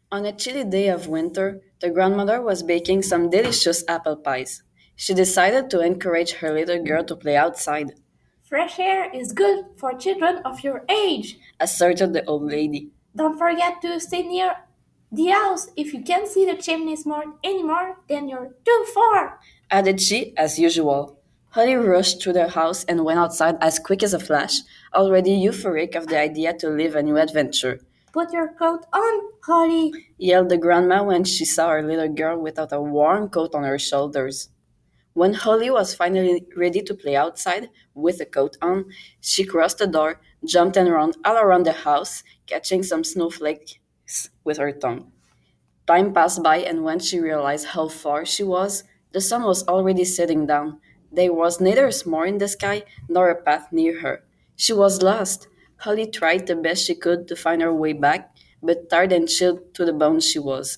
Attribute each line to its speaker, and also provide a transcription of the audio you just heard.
Speaker 1: On a chilly day of winter, the grandmother was baking some delicious apple pies. She decided to encourage her little girl to play outside,
Speaker 2: Fresh air is good for children of your age.
Speaker 1: asserted the old lady.
Speaker 2: Don't forget to stay near the house. If you can't see the chimney smart anymore, then you're too far.
Speaker 1: Added she, as usual. Holly rushed through the house and went outside as quick as a flash, already euphoric of the idea to live a new adventure.
Speaker 2: Put your coat on, Holly.
Speaker 1: Yelled the grandma when she saw her little girl without a warm coat on her shoulders. When Holly was finally ready to play outside with a coat on, she crossed the door, jumped and ran all around the house, catching some snowflakes with her tongue. Time passed by, and when she realized how far she was, the sun was already setting down. There was neither a s'more in the sky nor a path near her. She was lost. Holly tried the best she could to find her way back, but tired and chilled to the bone she was.